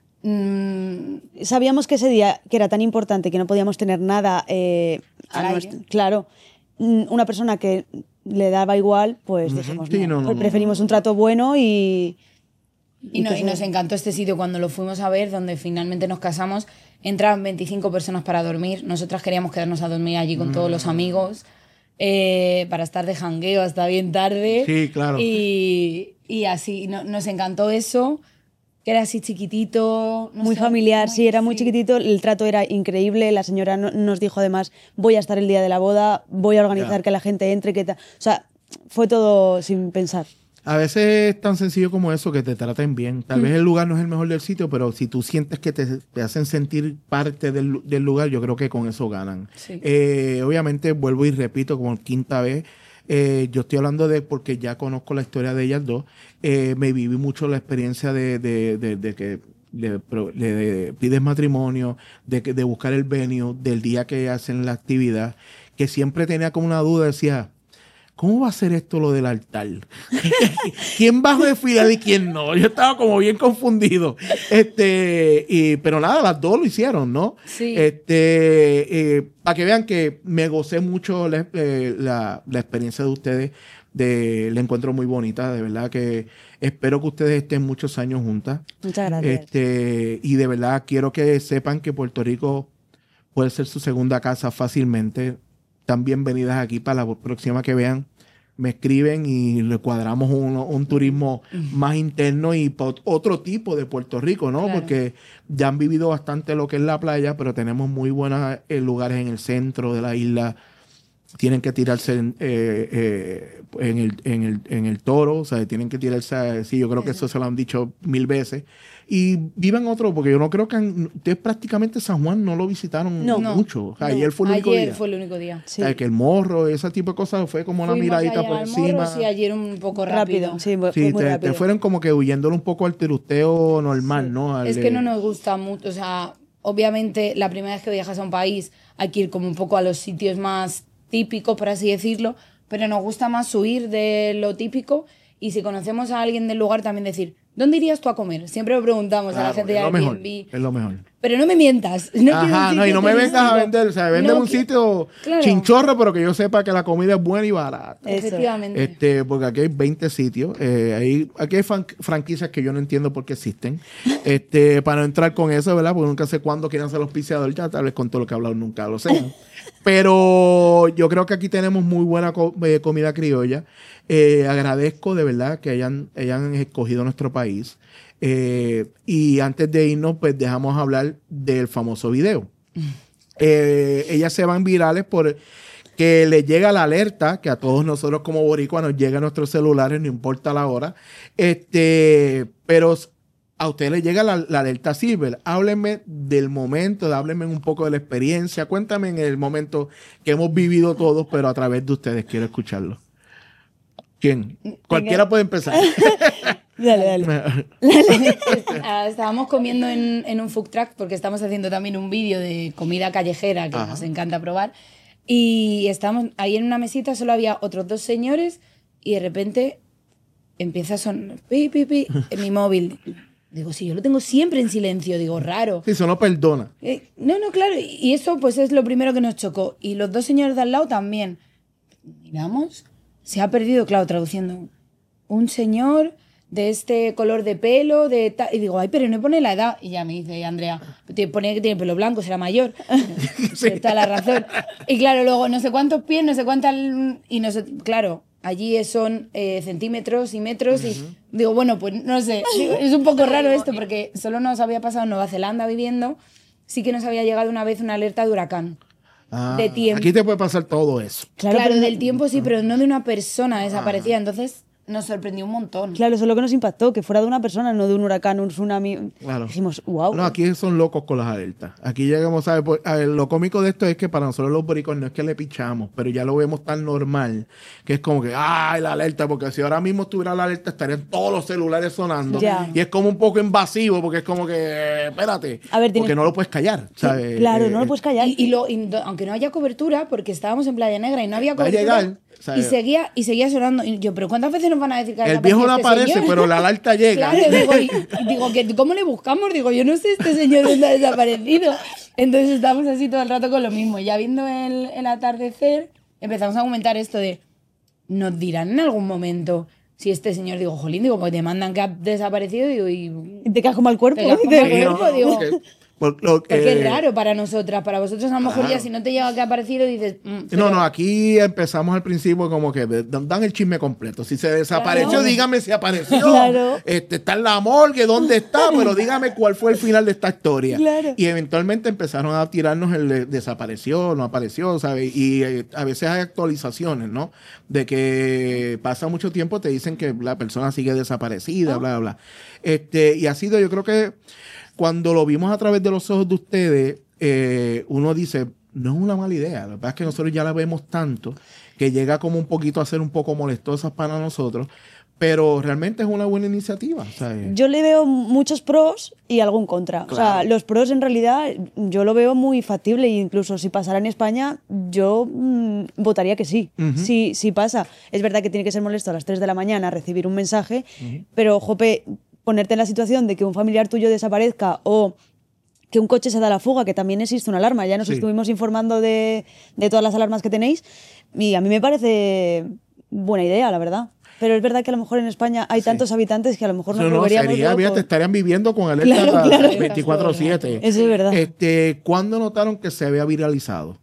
Sabíamos que ese día, que era tan importante, que no podíamos tener nada claro, una persona que le daba igual, pues dijimos, Sí, no, no. preferimos un trato bueno y nos encantó este sitio cuando lo fuimos a ver, donde finalmente nos casamos. Entraban 25 personas para dormir. Nosotras queríamos quedarnos a dormir allí con todos los amigos, para estar de jangueo hasta bien tarde. Sí, claro. Y así, nos encantó eso, que era así chiquitito. no muy sé, familiar, sí, era muy chiquitito, el trato era increíble, la señora nos dijo además, voy a estar el día de la boda, voy a organizar que la gente entre, o sea, fue todo sin pensar. A veces es tan sencillo como eso, que te traten bien. Tal vez el lugar no es el mejor del sitio, pero si tú sientes que te hacen sentir parte del lugar, yo creo que con eso ganan. Sí. Obviamente, vuelvo y repito como quinta vez, yo estoy hablando porque ya conozco la historia de ellas dos. Me viví mucho la experiencia de que le pides matrimonio, de buscar el venue, del día que hacen la actividad, que siempre tenía como una duda, decía, ¿cómo va a ser esto lo del altar? ¿Quién va a desfilar y quién no? Yo estaba como bien confundido. Pero nada, las dos lo hicieron, ¿no? Sí. Para que vean que me gocé mucho la experiencia de ustedes. La encuentro muy bonita, de verdad que espero que ustedes estén muchos años juntas. Muchas gracias. Y de verdad quiero que sepan que Puerto Rico puede ser su segunda casa fácilmente. Están bienvenidas aquí para la próxima que vean. Me escriben y le cuadramos un turismo más interno y otro tipo de Puerto Rico, ¿no? Claro. Porque ya han vivido bastante lo que es la playa, pero tenemos muy buenos lugares en el centro de la isla. Tienen que tirarse en el Toro, o sea, tienen que tirarse, sí, yo creo que eso se lo han dicho 1000 veces. Y vivan otro, porque yo no creo que ustedes prácticamente San Juan no lo visitaron mucho. O sea, ayer fue el único día. Ayer fue el único día. Sí. O sea, que el morro, ese tipo de cosas, fue como una miradita por encima. Sí, ayer un poco rápido. Sí, fue Sí, muy rápido. te fueron como que huyéndole un poco al tirusteo normal, ¿no? Es que no nos gusta mucho, o sea, obviamente la primera vez que viajas a un país hay que ir como un poco a los sitios más típicos, por así decirlo, pero nos gusta más huir de lo típico, y si conocemos a alguien del lugar también decir, ¿dónde irías tú a comer? Siempre lo preguntamos a la gente de Airbnb. Es lo mejor. Pero no me mientas. Ajá, no, y no me vengas a vender, o sea, vende un sitio chinchorro, pero que yo sepa que la comida es buena y barata. Efectivamente. Porque aquí hay 20 sitios, aquí hay franquicias que yo no entiendo por qué existen, para no entrar con eso, ¿verdad? Porque nunca sé cuándo quieran ser auspiciador, ya tal vez con todo lo que he hablado nunca lo sé. Pero yo creo que aquí tenemos muy buena comida criolla. Agradezco de verdad que hayan escogido nuestro país. Y antes de irnos, pues dejamos hablar del famoso video. Ellas se van virales por que les llega la alerta, que a todos nosotros como boricuas nos llega a nuestros celulares, no importa la hora. Pero a ustedes les llega la alerta Silver. Háblenme del momento, háblenme un poco de la experiencia. Cuéntame en el momento que hemos vivido todos, pero a través de ustedes. Quiero escucharlo. ¿Quién? Cualquiera puede empezar. Dale. Estábamos comiendo en un food truck porque estamos haciendo también un vídeo de comida callejera que nos encanta probar. Y estábamos ahí en una mesita, solo había otros 2 señores y de repente empieza a sonar pi, pi, pi, en mi móvil. Digo, sí, yo lo tengo siempre en silencio. Digo, raro. Sí, eso no perdona. No, claro. Y eso pues es lo primero que nos chocó. Y los 2 señores de al lado también. Miramos, se ha perdido, claro, traduciendo. Un señor de este color de pelo, y digo, ay, pero no pone la edad. Y ya me dice Andrea, pone que tiene pelo blanco, será mayor. Sí. Está la razón. Y claro, luego no sé cuántos pies, no sé cuántas... Y no sé, claro, allí son centímetros y metros. Y digo, bueno, pues no sé. Digo, es un poco raro esto porque solo nos había pasado en Nueva Zelanda viviendo. Sí que nos había llegado una vez una alerta de huracán. De tiempo. Aquí te puede pasar todo eso. Claro, del tiempo sí, pero no de una persona desaparecida. Entonces... nos sorprendió un montón. Claro, eso es lo que nos impactó, que fuera de una persona, no de un huracán, un tsunami. Claro. Dijimos, wow. No, aquí son locos con las alertas. Aquí llegamos a ver, lo cómico de esto es que para nosotros los boricos no es que le pichamos, pero ya lo vemos tan normal, que es como que, ¡ay, la alerta! Porque si ahora mismo estuviera la alerta, estarían todos los celulares sonando. Ya. Y es como un poco invasivo, porque es como que, espérate, a ver, porque no lo puedes callar, ¿sabes? Claro, no lo puedes callar. Y aunque no haya cobertura, porque estábamos en Playa Negra y no había cobertura... Va a llegar. Y seguía sonando. Y yo, ¿pero cuántas veces nos van a decir que el viejo no aparece, señor? pero la alerta llega? Claro, digo, ¿cómo le buscamos? Digo, yo no sé este señor dónde ha desaparecido. Entonces estamos así todo el rato con lo mismo. Ya viendo el atardecer, empezamos a comentar esto de, ¿nos dirán en algún momento si este señor, digo, jolín, digo, pues te mandan que ha desaparecido, digo, y te caes como al cuerpo. Digo... Porque es raro para nosotras, para vosotros a lo mejor ya si no te llega que ha aparecido dices... No, aquí empezamos al principio como que dan el chisme completo. Si se desapareció, dígame si apareció. Claro. Está en la morgue, ¿dónde está? Pero dígame cuál fue el final de esta historia. Claro. Y eventualmente empezaron a tirarnos el desapareció, no apareció, ¿sabes? Y a veces hay actualizaciones, ¿no? De que pasa mucho tiempo, te dicen que la persona sigue desaparecida, bla, bla, bla. Y ha sido, yo creo que cuando lo vimos a través de los ojos de ustedes, uno dice, no es una mala idea. La verdad es que nosotros ya la vemos tanto que llega como un poquito a ser un poco molestosas para nosotros, pero realmente es una buena iniciativa, ¿sabes? Yo le veo muchos pros y algún contra. Claro. O sea, los pros en realidad yo lo veo muy factible e incluso si pasara en España yo votaría que sí. Sí pasa. Es verdad que tiene que ser molesto a las 3 de la mañana recibir un mensaje, pero, jope, ponerte en la situación de que un familiar tuyo desaparezca o que un coche se da la fuga, que también existe una alarma. Ya nos estuvimos informando de todas las alarmas que tenéis y a mí me parece buena idea, la verdad. Pero es verdad que a lo mejor en España hay tantos habitantes que a lo mejor nos volveríamos locos. Te estarían viviendo con alerta 24/7. Eso es verdad. ¿Cuándo notaron que se había viralizado?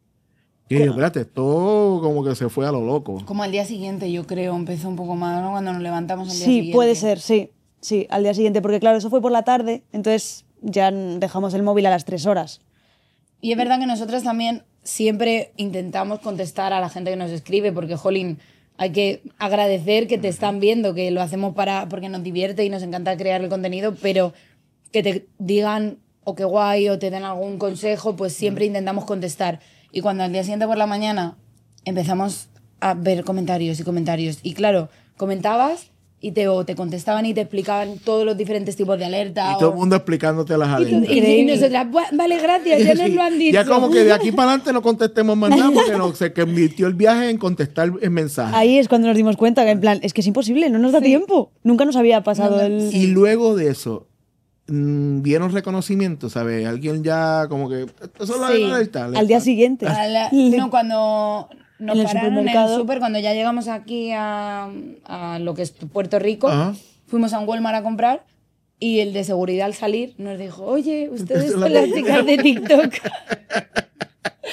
Y yo, espérate, esto como que se fue a lo loco. Como al día siguiente, yo creo, empezó un poco más, ¿no? Cuando nos levantamos al día siguiente. Sí, puede ser, sí. Sí, al día siguiente, porque claro, eso fue por la tarde, entonces ya dejamos el móvil a las 3 horas. Y es verdad que nosotras también siempre intentamos contestar a la gente que nos escribe, porque, jolín, hay que agradecer que te están viendo, que lo hacemos porque nos divierte y nos encanta crear el contenido, pero que te digan o qué guay o te den algún consejo, pues siempre intentamos contestar. Y cuando al día siguiente por la mañana empezamos a ver comentarios, y claro, comentabas y te contestaban y te explicaban todos los diferentes tipos de alerta. Y todo el mundo explicándote las alertas. Y nosotras, vale, gracias, ya nos lo han dicho. Ya como que de aquí para adelante no contestemos más nada porque se convirtió el viaje en contestar el mensaje. Ahí es cuando nos dimos cuenta que en plan, es que es imposible, no nos da tiempo. Nunca nos había pasado el... Y luego de eso, ¿vieron reconocimiento? ¿Sabes? Alguien ya como que... Eso es la alerta. Al día siguiente. No, cuando... Nos pararon en el súper cuando ya llegamos aquí a lo que es Puerto Rico. Fuimos a un Walmart a comprar y el de seguridad al salir nos dijo, oye, ustedes son las chicas de TikTok.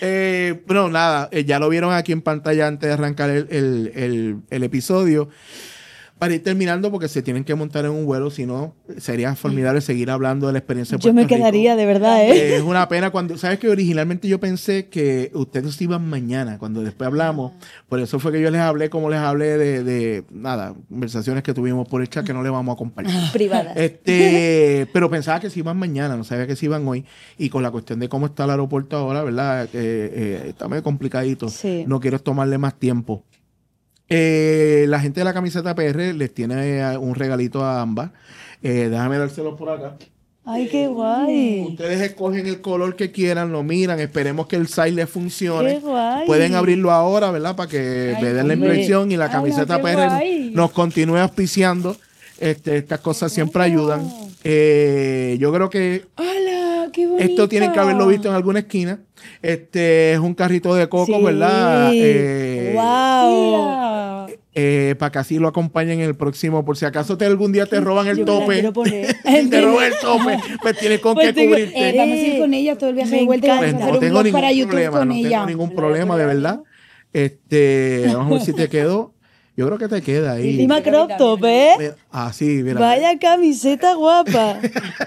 Bueno, nada, ya lo vieron aquí en pantalla antes de arrancar el episodio. Para ir terminando, porque se tienen que montar en un vuelo, si no, sería formidable seguir hablando de la experiencia de Puerto Yo me quedaría, Rico. de verdad, ¿eh? Es una pena cuando, ¿sabes que originalmente yo pensé que ustedes iban mañana, cuando después hablamos? Por eso fue que yo les hablé, como les hablé de nada, conversaciones que tuvimos por el chat que no les vamos a compartir. Privadas. Pero pensaba que se iban mañana, no sabía que se iban hoy. Y con la cuestión de cómo está el aeropuerto ahora, ¿verdad? Está medio complicadito. Sí. No quiero tomarle más tiempo. La gente de la camiseta PR les tiene un regalito a ambas. Déjame dárselo por acá. Ay, qué guay. Ustedes escogen el color que quieran, lo miran. Esperemos que el size les funcione. Qué guay. Pueden abrirlo ahora, ¿verdad? Para que le den la hombre. impresión y la camiseta qué PR guay. nos continúe auspiciando. Estas cosas siempre ayudan. Yo creo que ¡Hala! ¡Qué bonito! esto tienen que haberlo visto en alguna esquina. Es un carrito de coco, Sí. ¿verdad? Wow. Para que así lo acompañen en el próximo. Por si acaso algún día te roban el Yo me la tope. quiero poner. Te roban el tope. Pues tienes con Pues qué tengo- cubrirte. Vamos a ir con ella todo el viaje Me de vuelta y vamos Pues a encanta. hacer no un tengo vlog para ningún YouTube problema. con No ella. tengo ningún problema, de verdad. Vamos a ver si te quedó. Yo creo que te queda ahí. Encima crop top, ¿eh? Mira, sí, mira. Vaya camiseta guapa.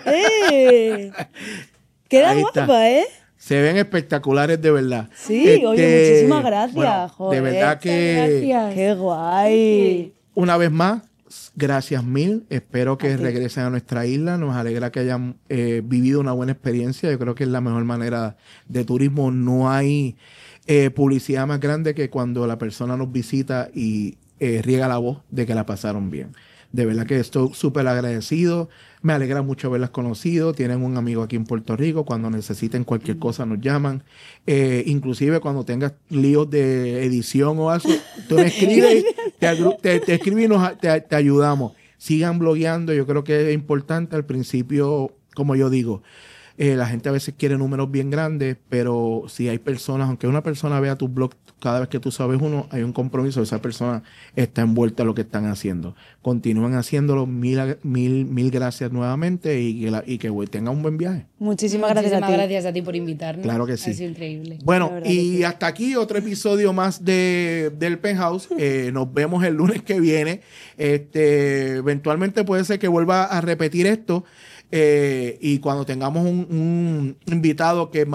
Queda Ahí está. guapa, ¿eh? Se ven espectaculares de verdad. Sí, oye, muchísimas gracias, bueno, joder. de verdad que Gracias. Qué guay. una vez más, gracias mil. Espero que regresen a nuestra isla. Nos alegra que hayan vivido una buena experiencia. Yo creo que es la mejor manera de turismo. No hay publicidad más grande que cuando la persona nos visita y riega la voz de que la pasaron bien. De verdad que estoy súper agradecido. Me alegra mucho haberlas conocido. Tienen un amigo aquí en Puerto Rico. Cuando necesiten cualquier cosa nos llaman. Inclusive cuando tengas líos de edición o algo, tú me escribes, te escribes y te ayudamos. Sigan blogueando. Yo creo que es importante. Al principio, como yo digo, la gente a veces quiere números bien grandes, pero si hay personas, aunque una persona vea tu blog cada vez que tú sabes uno, hay un compromiso. Esa persona está envuelta en lo que están haciendo. Continúen haciéndolo. Mil gracias nuevamente y que tengan un buen viaje. Muchísimas gracias a ti. gracias a ti por invitarnos. Claro que sí. Ha sido increíble. Bueno, La verdad y que sí. hasta aquí otro episodio más del Penthouse. Nos vemos el lunes que viene. Eventualmente puede ser que vuelva a repetir esto. Y cuando tengamos un invitado que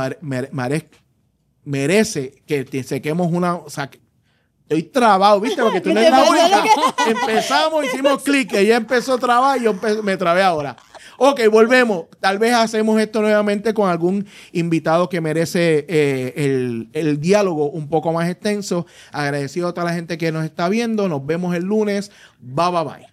merece que saquemos una... O sea, estoy trabado, ¿viste? Porque tú no eres la única. Empezamos, hicimos clic, ella empezó a trabar y yo me trabé ahora. Ok, volvemos. Tal vez hacemos esto nuevamente con algún invitado que merece el diálogo un poco más extenso. Agradecido a toda la gente que nos está viendo. Nos vemos el lunes. Bye, bye, bye.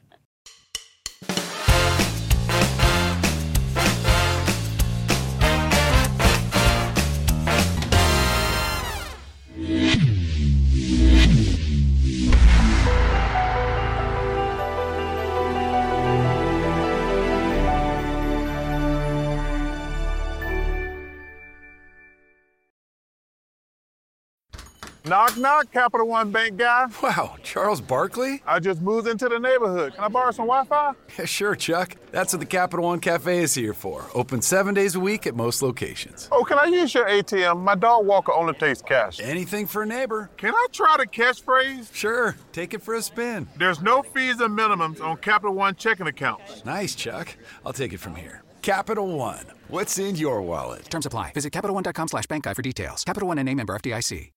Knock, knock, Capital One Bank guy. Wow, Charles Barkley? I just moved into the neighborhood. Can I borrow some Wi-Fi? Yeah, sure, Chuck. That's what the Capital One Cafe is here for. Open 7 days a week at most locations. Oh, can I use your ATM? My dog Walker only takes cash. Anything for a neighbor. Can I try the catchphrase? Sure, take it for a spin. There's no fees and minimums on Capital One checking accounts. Nice, Chuck. I'll take it from here. Capital One. What's in your wallet? Terms apply. Visit CapitalOne.com/bankguide for details. Capital One and a member FDIC.